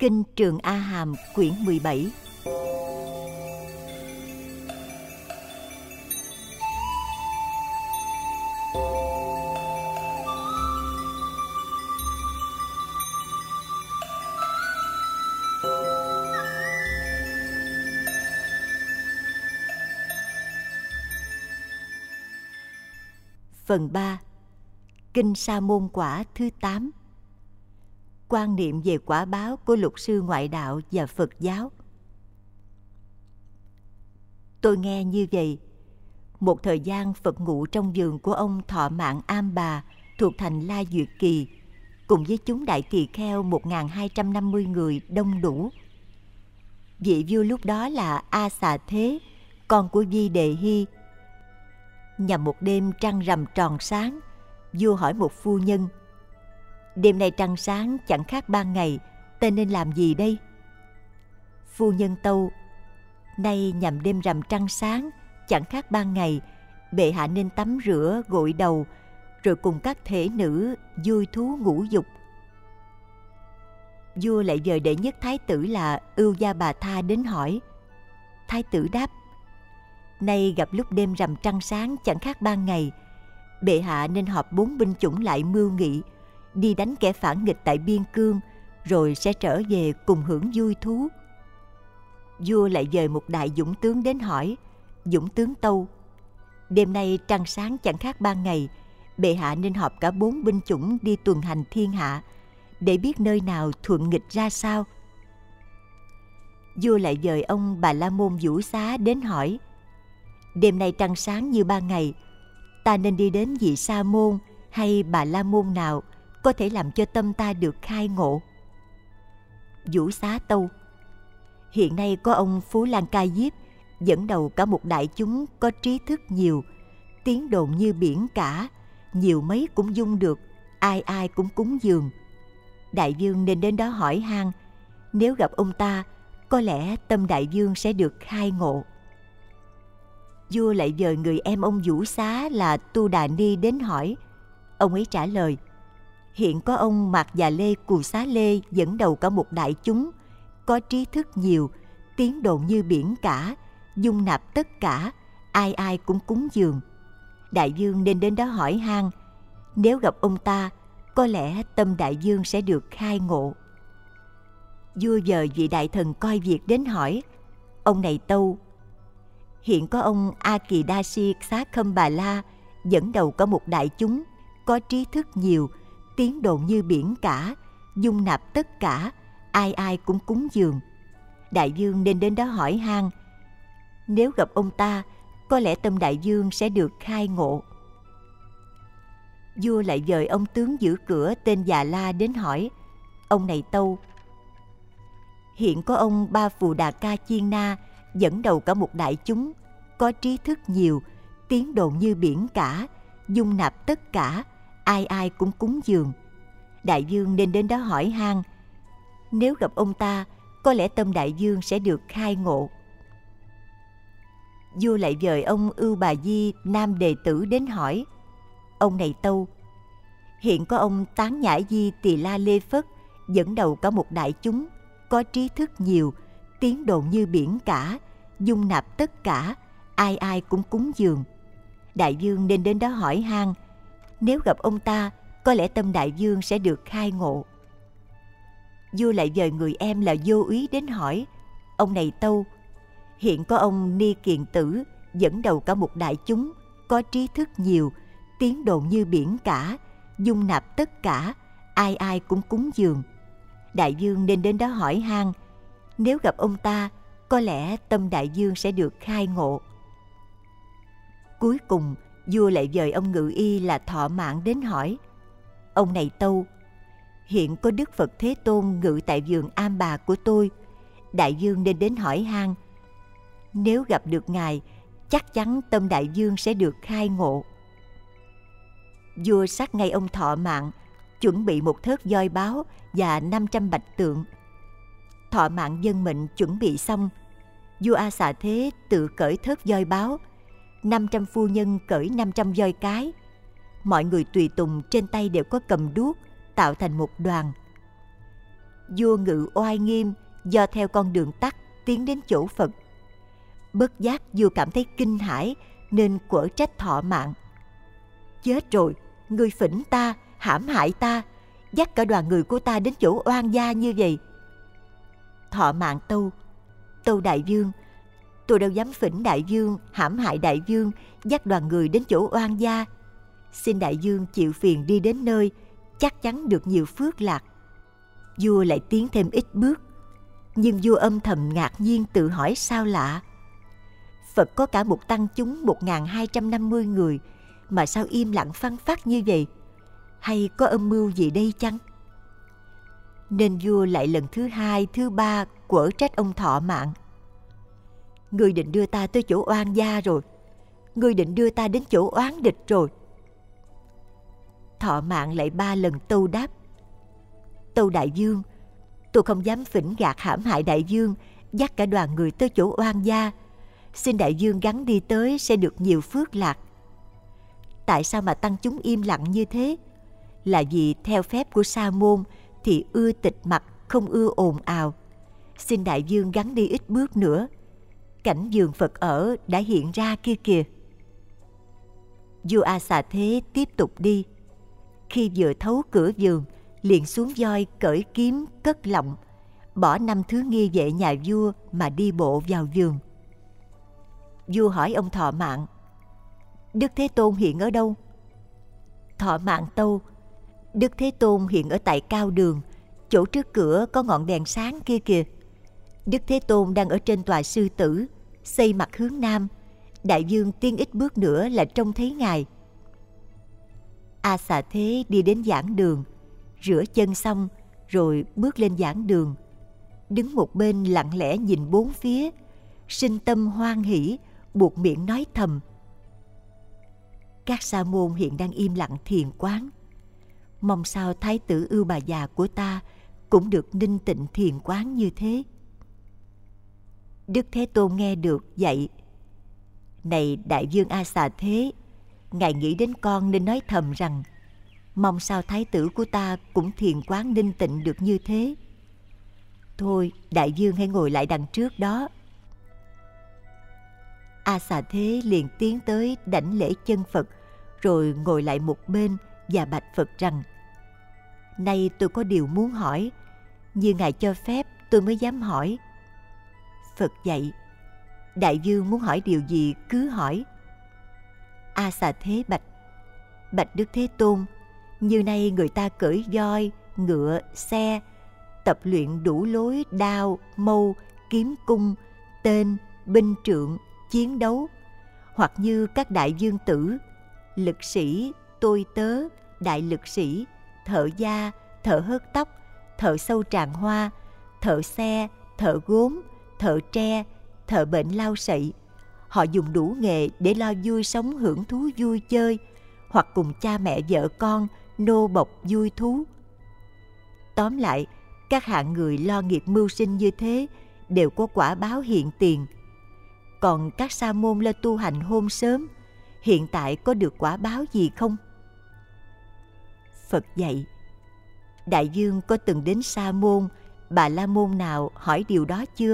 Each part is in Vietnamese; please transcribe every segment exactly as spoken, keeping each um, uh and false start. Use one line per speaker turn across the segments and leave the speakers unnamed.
Kinh Trường A Hàm quyển mười bảy. Phần ba. Kinh Sa Môn Quả thứ tám. Quan niệm về quả báo của luật sư ngoại đạo và Phật giáo. Tôi nghe như vậy. Một thời gian Phật ngụ trong vườn của ông Thọ Mạng Am Bà thuộc thành La Duyệt Kỳ, cùng với chúng đại tỳ kheo một nghìn hai trăm năm mươi người đông đủ. Vị vua lúc đó là A Xà Thế, con của Vi Đề Hy. Nhằm một đêm trăng rằm tròn sáng, vua hỏi một phu nhân: đêm nay trăng sáng chẳng khác ban ngày, ta nên làm gì đây? Phu nhân tâu: nay nhằm đêm rằm trăng sáng chẳng khác ban ngày, bệ hạ nên tắm rửa gội đầu, rồi cùng các thể nữ vui thú ngũ dục. Vua lại dời đệ nhất thái tử là Ưu Gia Bà Tha đến hỏi. Thái tử đáp: nay gặp lúc đêm rằm trăng sáng chẳng khác ban ngày, bệ hạ nên họp bốn binh chủng lại mưu nghị, đi đánh kẻ phản nghịch tại biên cương, rồi sẽ trở về cùng hưởng vui thú. Vua lại dời một đại dũng tướng đến hỏi. Dũng tướng tâu: đêm nay trăng sáng chẳng khác ban ngày, bệ hạ nên họp cả bốn binh chủng đi tuần hành thiên hạ, để biết nơi nào thuận nghịch ra sao. Vua lại dời ông Bà La Môn Vũ Xá đến hỏi. Đêm nay trăng sáng như ban ngày, ta nên đi đến vị Sa Môn hay Bà La Môn nào có thể làm cho tâm ta được khai ngộ? Vũ Xá tâu: hiện nay có ông Phú Lan Ca Diếp dẫn đầu cả một đại chúng có trí thức nhiều, tiếng đồn như biển cả, nhiều mấy cũng dung được, ai ai cũng cúng dường. Đại vương nên đến đó hỏi han, nếu gặp ông ta, có lẽ tâm đại vương sẽ được khai ngộ. Vua lại dời người em ông Vũ Xá là Tu Đà Ni đến hỏi. Ông ấy trả lời: hiện có ông Mạc Già Lê Cù Xá Lê dẫn đầu cả một đại chúng, có trí thức nhiều, tiếng đồn như biển cả, dung nạp tất cả, ai ai cũng cúng dường. Đại vương nên đến đó hỏi han, nếu gặp ông ta, có lẽ tâm đại vương sẽ được khai ngộ. Vua dời vị đại thần coi việc đến hỏi. Ông này tâu: hiện có ông A Kỳ Đa Si Xá Khâm Bà La dẫn đầu có một đại chúng, có trí thức nhiều, tiếng đồn như biển cả, dung nạp tất cả, ai ai cũng cúng dường. Đại vương nên đến đó hỏi han, nếu gặp ông ta, có lẽ tâm đại vương sẽ được khai ngộ. Vua lại dời ông tướng giữ cửa tên Già La đến hỏi. Ông này tâu: hiện có ông Ba Phù Đà Ca Chiên Na dẫn đầu cả một đại chúng, có trí thức nhiều, tiếng đồn như biển cả, dung nạp tất cả, ai ai cũng cúng dường. Đại vương nên đến đó hỏi han, nếu gặp ông ta, có lẽ tâm đại vương sẽ được khai ngộ. Vua lại dời ông Ưu Bà Di nam đệ tử đến hỏi. Ông này tâu: hiện có ông Tán Nhã Di Tỳ La Lê Phất dẫn đầu cả một đại chúng, có trí thức nhiều, tiếng đồn như biển cả, dung nạp tất cả, ai ai cũng cúng dường. Đại vương nên đến đó hỏi han, nếu gặp ông ta, có lẽ tâm đại vương sẽ được khai ngộ. Vua lại dời người em là Vô Úy đến hỏi. Ông này tâu: hiện có ông Ni Kiền Tử dẫn đầu cả một đại chúng, có trí thức nhiều, tiếng đồn như biển cả, dung nạp tất cả, ai ai cũng cúng dường. Đại vương nên đến đó hỏi han, nếu gặp ông ta, có lẽ tâm đại vương sẽ được khai ngộ. Cuối cùng, vua lại dời ông Ngự Y là Thọ Mạng đến hỏi. Ông này tâu: hiện có Đức Phật Thế Tôn ngự tại vườn Am Bà của tôi, đại vương nên đến hỏi han, nếu gặp được ngài, chắc chắn tâm đại vương sẽ được khai ngộ. Vua sát ngay ông Thọ Mạng, chuẩn bị một thớt voi báo và năm trăm bạch tượng. Thọ Mạng vâng mệnh chuẩn bị xong, vua A Xà Thế tự cởi thớt voi báo, năm trăm phu nhân cởi năm trăm voi cái. Mọi người tùy tùng trên tay đều có cầm đuốc, tạo thành một đoàn. vua Ngự oai nghiêm do theo con đường tắt tiến đến chỗ Phật. Bất giác vua cảm thấy kinh hãi nên quở trách Thọ Mạng. Chết rồi, ngươi phỉnh ta, hãm hại ta, dắt cả đoàn người của ta đến chỗ oan gia như vậy. Thọ Mạng tâu: Tâu đại vương, tôi đâu dám phỉnh đại vương, hãm hại đại vương, dắt đoàn người đến chỗ oan gia. Xin đại vương chịu phiền đi đến nơi, chắc chắn được nhiều phước lạc. Vua lại tiến thêm ít bước, nhưng vua âm thầm ngạc nhiên tự hỏi sao lạ. Phật có cả một tăng chúng một nghìn hai trăm năm mươi người, mà sao im lặng phăng phắc như vậy? Hay có âm mưu gì đây chăng? Nên vua lại lần thứ hai, thứ ba quở trách ông Thọ Mạng. Ngươi định đưa ta tới chỗ oan gia rồi, ngươi định đưa ta đến chỗ oán địch rồi. Thọ Mạng lại ba lần tâu đáp: Tâu đại vương, tôi không dám phỉnh gạt hãm hại đại vương, dắt cả đoàn người tới chỗ oan gia. Xin đại vương gắng đi tới sẽ được nhiều phước lạc. Tại sao mà tăng chúng im lặng như thế? Là vì theo phép của Sa môn thì ưa tịch mặc, không ưa ồn ào. Xin đại vương gắng đi ít bước nữa, cảnh vườn Phật ở đã hiện ra kia kìa. Vua A Xà Thế tiếp tục đi. Khi vừa thấu cửa vườn, liền xuống voi cởi kiếm cất lọng, bỏ năm thứ nghi vệ nhà vua mà đi bộ vào vườn. Vua hỏi ông Thọ Mạng: Đức Thế Tôn hiện ở đâu? Thọ Mạng tâu: Đức Thế Tôn hiện ở tại Cao Đường, chỗ trước cửa có ngọn đèn sáng kia kìa. Đức Thế Tôn đang ở trên tòa sư tử, xây mặt hướng nam. Đại vương tiến ít bước nữa là trông thấy ngài. A Xà Thế đi đến giảng đường, rửa chân xong rồi bước lên giảng đường, đứng một bên lặng lẽ nhìn bốn phía, sinh tâm hoan hỷ, buộc miệng nói thầm: Các sa môn hiện đang im lặng thiền quán, mong sao thái tử Ưu Bà Già của ta cũng được ninh tịnh thiền quán như thế. Đức Thế Tôn nghe được dạy: Này đại vương A Xà Thế, ngài nghĩ đến con nên nói thầm rằng mong sao thái tử của ta cũng thiền quán ninh tịnh được như thế. Thôi đại vương hãy ngồi lại đằng trước đó. A Xà Thế liền tiến tới đảnh lễ chân Phật, rồi ngồi lại một bên và bạch Phật rằng: Nay tôi có điều muốn hỏi, như ngài cho phép tôi mới dám hỏi. Phật dạy: Đại vương muốn hỏi điều gì cứ hỏi. A Xà Thế bạch: Bạch Đức Thế Tôn, như nay người ta cưỡi voi, ngựa, xe, tập luyện đủ lối đao, mâu, kiếm cung, tên, binh trượng, chiến đấu, hoặc như các đại vương tử, lực sĩ, tôi tớ, đại lực sĩ, thợ da, thợ hớt tóc, thợ sâu tràng hoa, thợ xe, thợ gốm, thợ tre, thợ bệnh lao sậy. Họ dùng đủ nghề để lo vui sống hưởng thú vui chơi, hoặc cùng cha mẹ vợ con nô bộc vui thú. Tóm lại, các hạng người lo nghiệp mưu sinh như thế đều có quả báo hiện tiền. Còn các sa môn lo tu hành hôn sớm, hiện tại có được quả báo gì không? Phật dạy: Đại vương có từng đến Sa môn, Bà La môn nào hỏi điều đó chưa?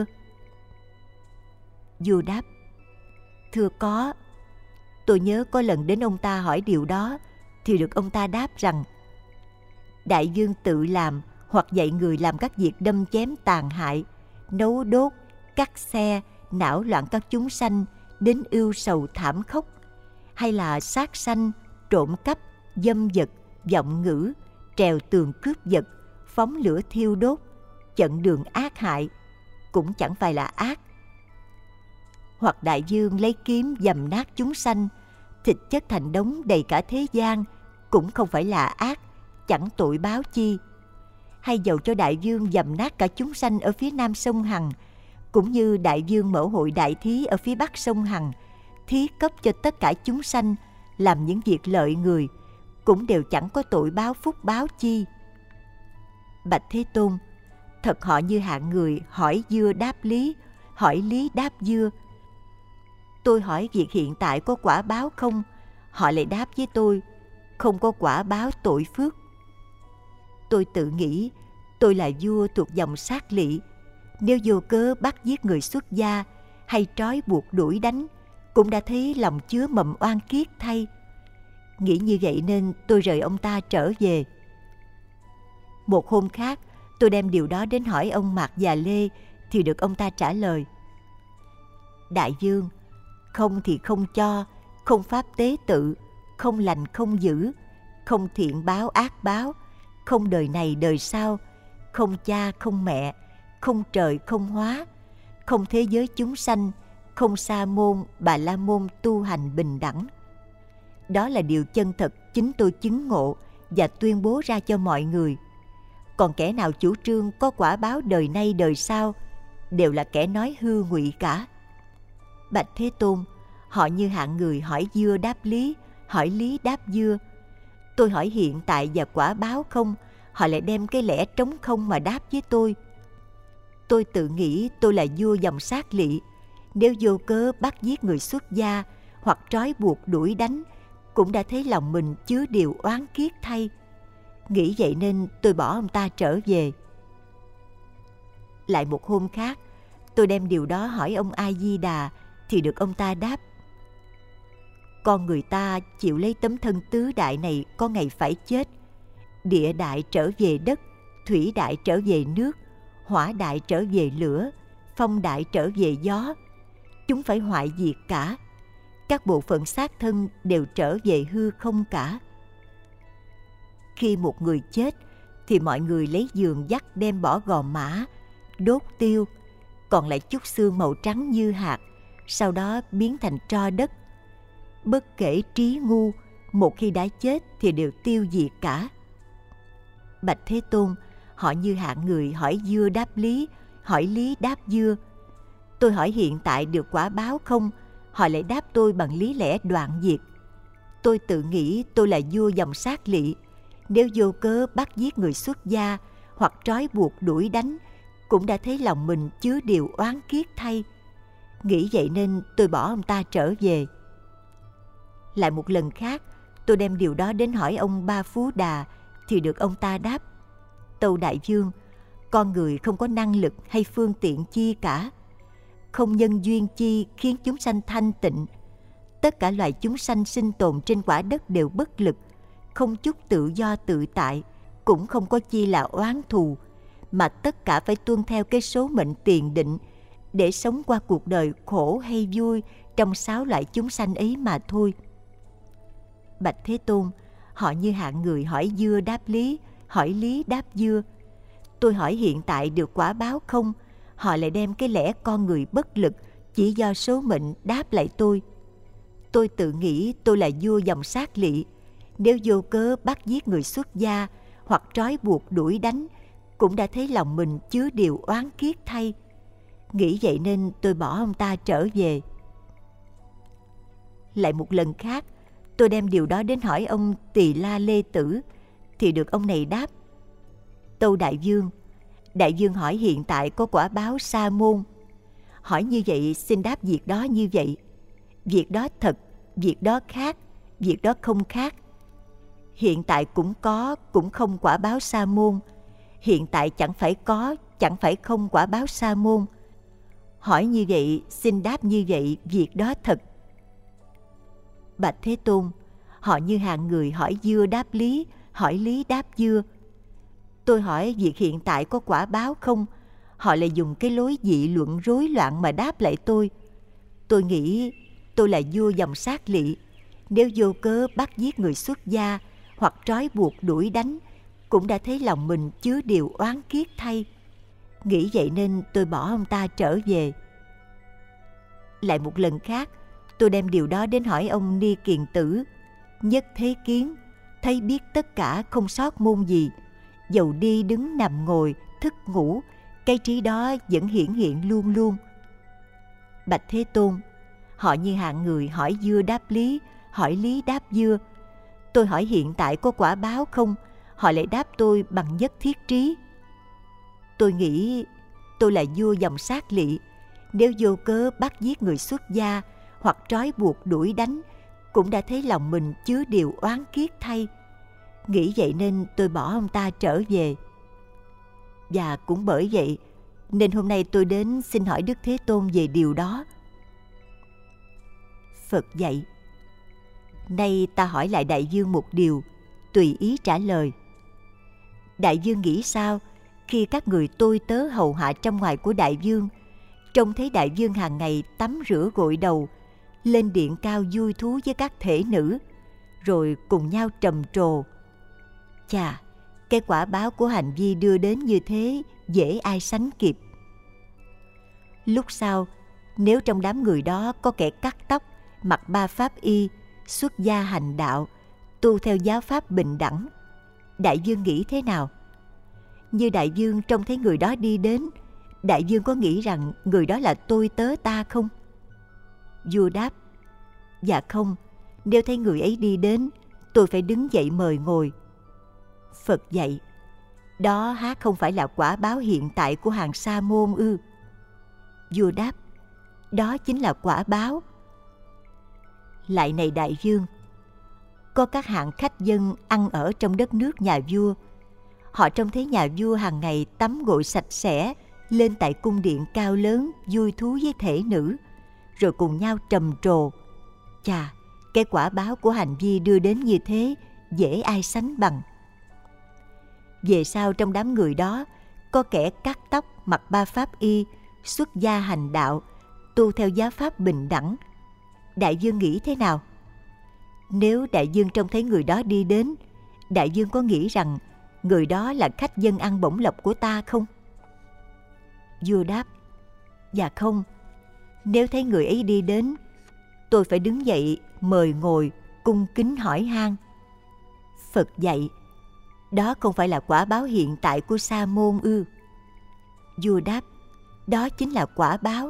Vua đáp: Thưa có. Tôi nhớ có lần đến ông ta hỏi điều đó, thì được ông ta đáp rằng: Đại vương tự làm hoặc dạy người làm các việc đâm chém tàn hại, nấu đốt, cắt xe, não loạn các chúng sanh đến ưu sầu thảm khốc, hay là sát sanh, trộm cắp, dâm vật, vọng ngữ, trèo tường cướp vật, phóng lửa thiêu đốt, chặn đường ác hại, cũng chẳng phải là ác. Hoặc đại vương lấy kiếm dầm nát chúng sanh, thịt chất thành đống đầy cả thế gian, cũng không phải là ác, chẳng tội báo chi. Hay dầu cho đại vương dầm nát cả chúng sanh ở phía nam sông Hằng, cũng như đại vương mở hội đại thí ở phía bắc sông Hằng, thí cấp cho tất cả chúng sanh, làm những việc lợi người, cũng đều chẳng có tội báo phúc báo chi. Bạch Thế Tôn, thật họ như hạng người hỏi dưa đáp lý, hỏi lý đáp dưa. Tôi hỏi việc hiện tại có quả báo không, họ lại đáp với tôi: không có quả báo tội phước. Tôi tự nghĩ tôi là vua thuộc dòng Sát Lỵ, nếu vô cớ bắt giết người xuất gia hay trói buộc đuổi đánh, cũng đã thấy lòng chứa mầm oan kiết thay. Nghĩ như vậy nên tôi rời ông ta trở về. Một hôm khác, tôi đem điều đó đến hỏi ông Mạc Già Lê, thì được ông ta trả lời: Đại vương, không thì không cho, không pháp tế tự, không lành không giữ, không thiện báo ác báo, không đời này đời sau, không cha không mẹ, không trời không hóa, không thế giới chúng sanh, không sa môn bà la môn tu hành bình đẳng. Đó là điều chân thật chính tôi chứng ngộ và tuyên bố ra cho mọi người. Còn kẻ nào chủ trương có quả báo đời nay đời sau đều là kẻ nói hư ngụy cả. Bạch Thế Tôn, họ như hạng người hỏi dưa đáp lý, hỏi lý đáp dưa. Tôi hỏi hiện tại và quả báo không, họ lại đem cái lẽ trống không mà đáp với tôi. Tôi tự nghĩ tôi là vua dòng Sát Lỵ, nếu vô cớ bắt giết người xuất gia hoặc trói buộc đuổi đánh, cũng đã thấy lòng mình chứa điều oán kiết thay. Nghĩ vậy nên tôi bỏ ông ta trở về. Lại một hôm khác, tôi đem điều đó hỏi ông A Di Đà, thì được ông ta đáp: Con người ta chịu lấy tấm thân tứ đại này có ngày phải chết. Địa đại trở về đất, thủy đại trở về nước, hỏa đại trở về lửa, phong đại trở về gió. Chúng phải hoại diệt cả. Các bộ phận xác thân đều trở về hư không cả. Khi một người chết thì mọi người lấy giường dắt đem bỏ gò mã, đốt tiêu, còn lại chút xương màu trắng như hạt, sau đó biến thành tro đất. Bất kể trí ngu, một khi đã chết thì đều tiêu diệt cả. Bạch Thế Tôn, họ như hạng người hỏi dưa đáp lý, hỏi lý đáp dưa. Tôi hỏi hiện tại được quả báo không, họ lại đáp tôi bằng lý lẽ đoạn diệt. Tôi tự nghĩ tôi là vua dòng Sát Lỵ, nếu vô cớ bắt giết người xuất gia hoặc trói buộc đuổi đánh, cũng đã thấy lòng mình chứa điều oán kiết thay. Nghĩ vậy nên tôi bỏ ông ta trở về. Lại một lần khác, tôi đem điều đó đến hỏi ông Ba Phú Đà, thì được ông ta đáp: Tâu đại vương, con người không có năng lực hay phương tiện chi cả, không nhân duyên chi khiến chúng sanh thanh tịnh. Tất cả loài chúng sanh sinh tồn trên quả đất đều bất lực, không chút tự do tự tại, cũng không có chi là oán thù, mà tất cả phải tuân theo cái số mệnh tiền định để sống qua cuộc đời khổ hay vui trong sáu loại chúng sanh ấy mà thôi. Bạch Thế Tôn, họ như hạng người hỏi dưa đáp lý, hỏi lý đáp dưa. Tôi hỏi hiện tại được quả báo không, họ lại đem cái lẽ con người bất lực chỉ do số mệnh đáp lại tôi. Tôi tự nghĩ tôi là vua dòng Sát Lỵ, nếu vô cớ bắt giết người xuất gia hoặc trói buộc đuổi đánh, cũng đã thấy lòng mình chứa điều oán kiết thay. Nghĩ vậy nên tôi bỏ ông ta trở về. Lại một lần khác, tôi đem điều đó đến hỏi ông Tỳ La Lê Tử, thì được ông này đáp: Tâu đại vương, đại vương hỏi hiện tại có quả báo sa môn. Hỏi như vậy xin đáp việc đó như vậy. Việc đó thật, việc đó khác, việc đó không khác. Hiện tại cũng có, cũng không quả báo sa môn. Hiện tại chẳng phải có, chẳng phải không quả báo sa môn. Hỏi như vậy xin đáp như vậy, việc đó thật. Bạch Thế Tôn, họ như hạng người hỏi dưa đáp lý, hỏi lý đáp dưa. Tôi hỏi việc hiện tại có quả báo không, họ lại dùng cái lối dị luận rối loạn mà đáp lại tôi. Tôi nghĩ tôi là vua dòng Sát Lỵ, nếu vô cớ bắt giết người xuất gia hoặc trói buộc đuổi đánh, cũng đã thấy lòng mình chứa điều oán kiết thay. Nghĩ vậy nên tôi bỏ ông ta trở về. Lại một lần khác, tôi đem điều đó đến hỏi ông Ni Kiền Tử, nhất thế kiến, thấy biết tất cả không sót môn gì, dầu đi đứng nằm ngồi, thức ngủ, cái trí đó vẫn hiển hiện luôn luôn. Bạch Thế Tôn, họ như hạng người hỏi dưa đáp lý, hỏi lý đáp dưa. Tôi hỏi hiện tại có quả báo không, họ lại đáp tôi bằng nhất thiết trí. Tôi nghĩ tôi là vua dòng Sát Lỵ, nếu vô cớ bắt giết người xuất gia hoặc trói buộc đuổi đánh, cũng đã thấy lòng mình chứa điều oán kiết thay. Nghĩ vậy nên tôi bỏ ông ta trở về. Và cũng bởi vậy nên hôm nay tôi đến xin hỏi Đức Thế Tôn về điều đó. Phật dạy: nay ta hỏi lại đại vương một điều, tùy ý trả lời. Đại vương nghĩ sao khi các người tôi tớ hầu hạ trong ngoài của đại vương trông thấy đại vương hàng ngày tắm rửa gội đầu, lên điện cao vui thú với các thể nữ, rồi cùng nhau trầm trồ? Chà, cái quả báo của hành vi đưa đến như thế dễ ai sánh kịp. Lúc sau, nếu trong đám người đó có kẻ cắt tóc, mặc ba pháp y, xuất gia hành đạo, tu theo giáo pháp bình đẳng, đại vương nghĩ thế nào? Như đại vương trông thấy người đó đi đến, đại vương có nghĩ rằng người đó là tôi tớ ta không? Vua đáp: dạ không, nếu thấy người ấy đi đến, tôi phải đứng dậy mời ngồi. Phật dạy: đó há không phải là quả báo hiện tại của hàng sa môn ư? Vua đáp: đó chính là quả báo. Lại này đại vương, có các hạng khách dân ăn ở trong đất nước nhà vua. Họ trông thấy nhà vua hàng ngày tắm gội sạch sẽ, lên tại cung điện cao lớn vui thú với thể nữ, rồi cùng nhau trầm trồ. Chà, cái quả báo của hành vi đưa đến như thế dễ ai sánh bằng. Về sau trong đám người đó có kẻ cắt tóc, mặc ba pháp y, xuất gia hành đạo, tu theo giáo pháp bình đẳng, đại vương nghĩ thế nào? Nếu đại vương trông thấy người đó đi đến, đại vương có nghĩ rằng người đó là khách dân ăn bổng lộc của ta không? Vua đáp: dạ không, nếu thấy người ấy đi đến, tôi phải đứng dậy mời ngồi, cung kính hỏi han. Phật dạy: đó không phải là quả báo hiện tại của sa môn ư? Vua đáp: đó chính là quả báo.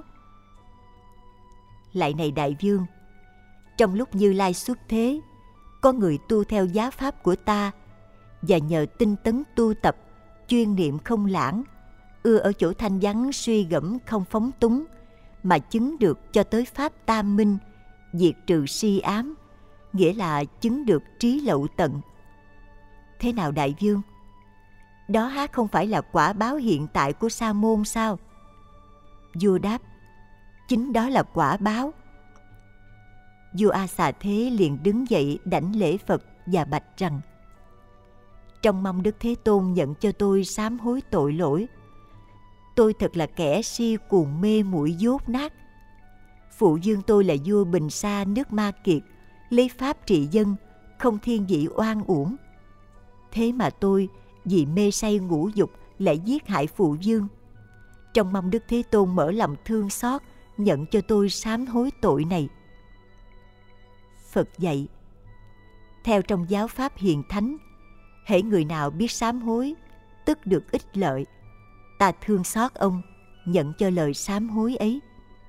Lại này đại vương, trong lúc Như Lai xuất thế, có người tu theo giáo pháp của ta, và nhờ tinh tấn tu tập, chuyên niệm không lãng, ưa ở chỗ thanh vắng suy gẫm không phóng túng, mà chứng được cho tới pháp tam minh, diệt trừ si ám, nghĩa là chứng được trí lậu tận. Thế nào đại vương? Đó há không phải là quả báo hiện tại của sa môn sao? Vua đáp: chính đó là quả báo. Vua A Xà Thế liền đứng dậy đảnh lễ Phật và bạch rằng: trong mong Đức Thế Tôn nhận cho tôi sám hối tội lỗi. Tôi thật là kẻ si cuồng mê muội dốt nát. Phụ vương tôi là vua Bình Sa nước Ma Kiệt, lấy pháp trị dân, không thiên vị oan uổng. Thế mà tôi vì mê say ngũ dục lại giết hại phụ vương. Trong mong Đức Thế Tôn mở lòng thương xót, nhận cho tôi sám hối tội này. Phật dạy: theo trong giáo pháp hiền thánh, hễ người nào biết sám hối, tức được ích lợi. Ta thương xót ông, nhận cho lời sám hối ấy.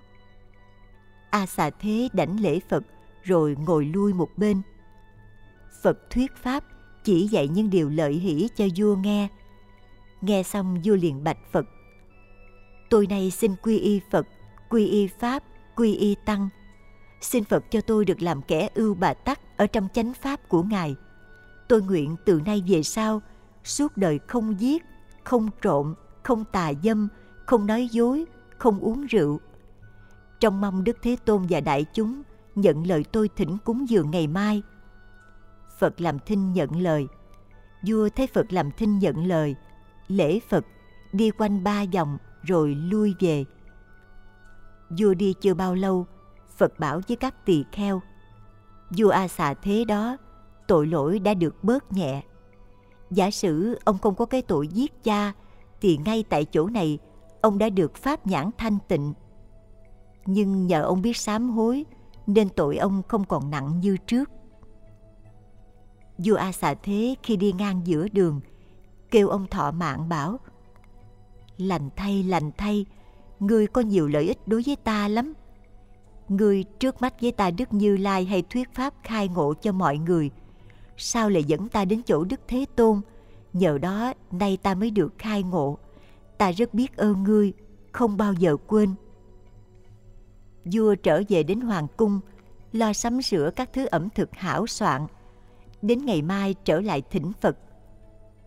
A Xà Thế đảnh lễ Phật rồi ngồi lui một bên. Phật thuyết pháp, chỉ dạy những điều lợi hỷ cho vua nghe. Nghe xong vua liền bạch Phật: tôi nay xin quy y Phật, quy y Pháp, quy y Tăng. Xin Phật cho tôi được làm kẻ ưu bà tắc ở trong chánh pháp của Ngài. Tôi nguyện từ nay về sau, suốt đời không giết, không trộm, không tà dâm, không nói dối, không uống rượu. Trong mong Đức Thế Tôn và đại chúng nhận lời tôi thỉnh cúng dường ngày mai. Phật làm thinh nhận lời. Vua thấy Phật làm thinh nhận lời, lễ Phật, đi quanh ba vòng rồi lui về. Vua đi chưa bao lâu, Phật bảo với các tỳ kheo: vua A Xà Thế đó, tội lỗi đã được bớt nhẹ. Giả sử ông không có cái tội giết cha, thì ngay tại chỗ này ông đã được pháp nhãn thanh tịnh. Nhưng nhờ ông biết sám hối, nên tội ông không còn nặng như trước. Vua A Xà Thế khi đi ngang giữa đường, kêu ông thọ mạng bảo: lành thay, lành thay, ngươi có nhiều lợi ích đối với ta lắm. Ngươi trước mắt với ta Đức Như Lai hay thuyết pháp khai ngộ cho mọi người, sao lại dẫn ta đến chỗ Đức Thế Tôn? Nhờ đó nay ta mới được khai ngộ. Ta rất biết ơn ngươi, không bao giờ quên. Vua trở về đến hoàng cung, lo sắm sửa các thứ ẩm thực hảo soạn, đến ngày mai trở lại thỉnh Phật.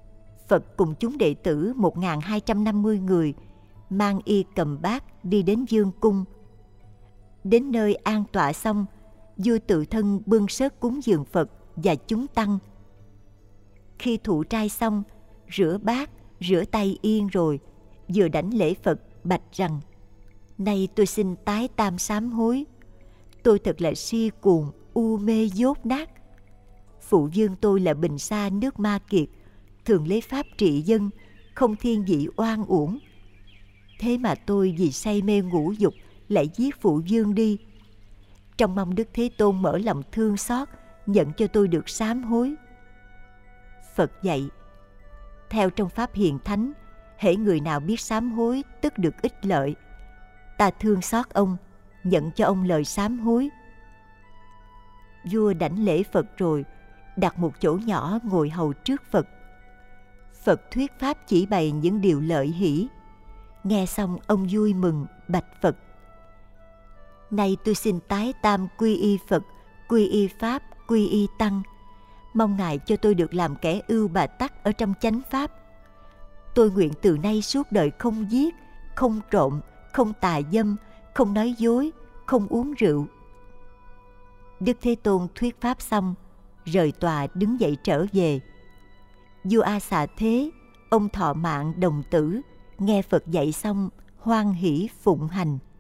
Phật cùng chúng đệ tử một nghìn hai trăm năm mươi người mang y cầm bát đi đến Dương cung. Đến nơi an tọa xong, vua tự thân bưng sớt cúng dường Phật và chúng tăng. Khi thụ trai xong, rửa bát, rửa tay yên rồi, vừa đảnh lễ Phật bạch rằng: nay tôi xin tái tam sám hối. Tôi thật là si cuồng, u mê dốt nát. Phụ vương tôi là Bình Sa nước Ma Kiệt, thường lấy pháp trị dân, không thiên vị oan uổng. Thế mà tôi vì say mê ngũ dục lại giết phụ vương đi. Trong mong Đức Thế Tôn mở lòng thương xót, nhận cho tôi được sám hối. Phật dạy: theo trong pháp hiền thánh, hễ người nào biết sám hối tức được ích lợi. Ta thương xót ông, nhận cho ông lời sám hối. Vua đảnh lễ Phật rồi, đặt một chỗ nhỏ ngồi hầu trước Phật. Phật thuyết pháp chỉ bày những điều lợi hỷ. Nghe xong ông vui mừng bạch Phật: nay tôi xin tái tam quy y Phật, quy y Pháp, quy y Tăng. Mong Ngài cho tôi được làm kẻ ưu bà tắc ở trong chánh Pháp. Tôi nguyện từ nay suốt đời không giết, không trộm, không tà dâm, không nói dối, không uống rượu. Đức Thế Tôn thuyết pháp xong, rời tòa đứng dậy trở về. Vua A Xà Thế, ông thọ mạng đồng tử, nghe Phật dạy xong, hoan hỷ phụng hành.